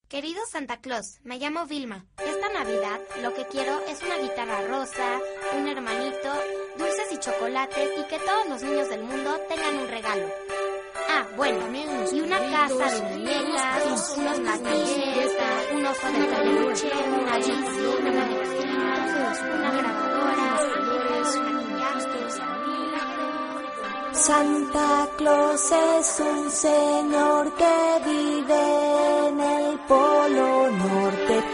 Querido Santa Claus, me llamo Vilma. Esta Navidad lo que quiero es una guitarra rosa, un hermanito, dulces y chocolates y que todos los niños del mundo tengan un regalo. Ah, bueno, y una casa de muñecas, unos platillos, un oso de peluche, una bici, una grabadora, Santa Claus es un señor que vive en el Polo Norte.